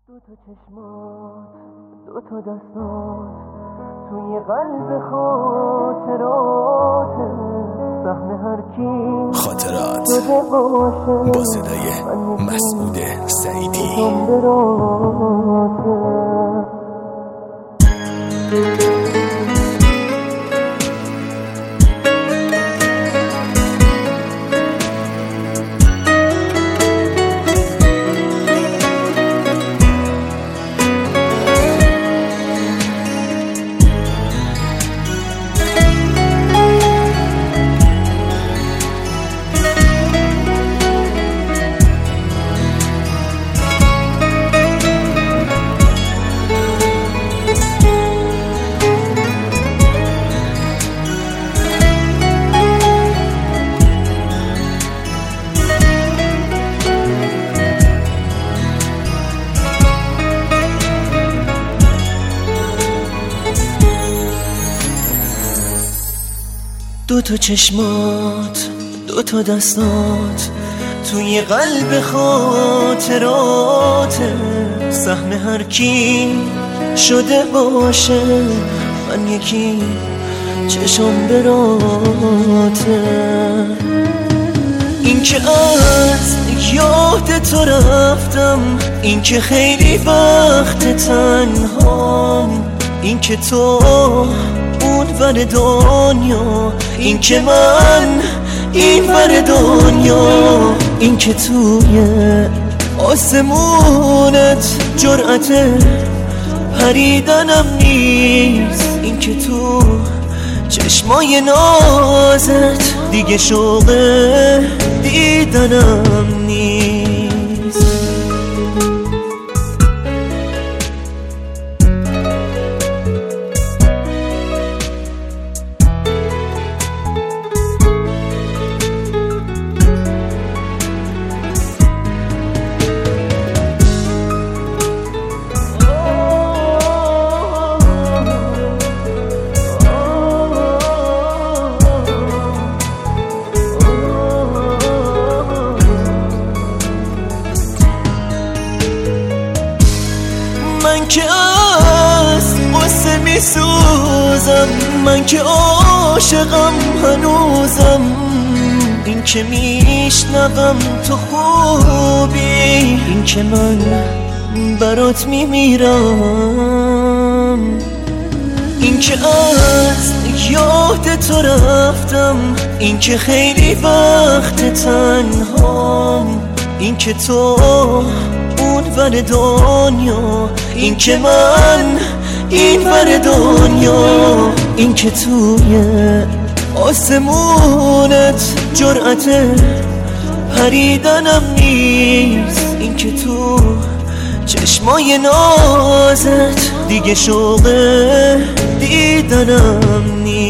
دو تا چشمات، دو تا دستات توی قلب خاطرات سهم هر کی خاطرات با صدای مسعود سعیدی. دو تا چشمات، دو تا دستات توی قلب خاطرات سهم هر کی شده باشه من یکی چشم براته. این که از یاد تو رفتم، این که خیلی وقت تنهام، این که تو اون ور دنیا، این که من این ور دنیا، این که توی آسمونت جرأت پریدنم نیست، این که تو چشمای نازت دیگه شوق دیدنم نیست. من که از قصه می سوزم، من که عاشقم هنوزم، این که میشنوم تو خوبی، این که من برات میمیرم، این که از یاد تو رفتم، این که خیلی وقت تنهام، این که تو اون ور دنیا، این که من این ور دنیا، این که توی آسمونت جرأت پریدنم نیست، این که تو چشمای نازت دیگه شوق دیدنم نیست.